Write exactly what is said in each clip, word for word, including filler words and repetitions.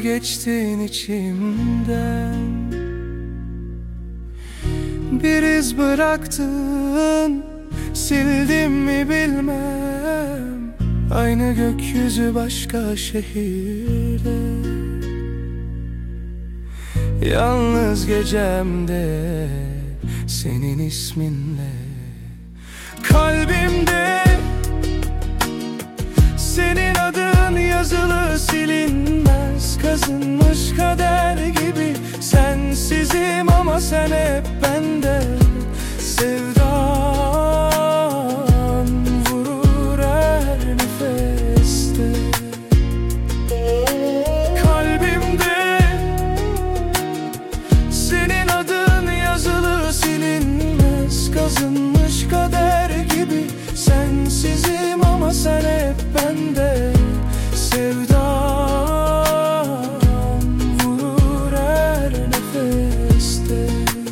geçtin içimden. Bir iz bıraktın, sildim mi bilmem. Aynı gökyüzü başka şehirde. Yalnız gecemde senin isminle. Kalbimde senin adın yazılı, silinmez, kazınmış kader gibi. Sensizim ama sen hep bende. Sevdan vurur her nefeste. Kalbimde senin adın yazılı, silinmez, kazınmış kader gibi. Sensizim ama sen hep bende. Sevdan vurur her nefeste.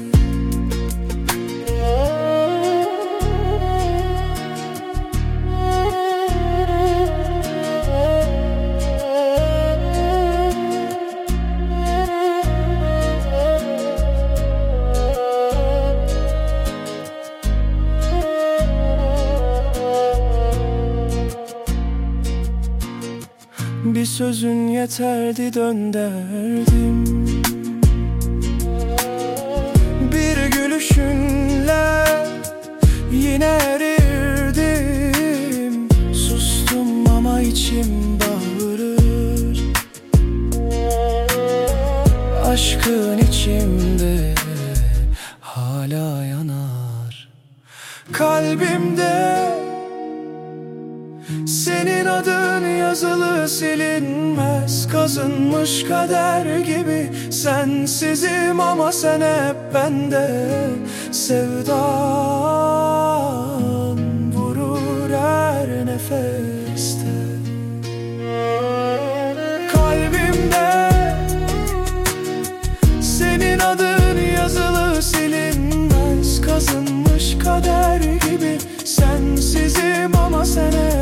Bir sözün yeterdi, dön derdim. Bir gülüşünle yine erirdim. Sustum ama içim bağırır. Aşkın içimde hala yanar. Kalbimde senin adın yazılı, silinmez, kazınmış kader gibi. Sensizim ama sen hep bende. Sevdan vurur her nefeste. Kalbimde senin adın yazılı, silinmez, kazınmış kader gibi. Sensizim ama sen hep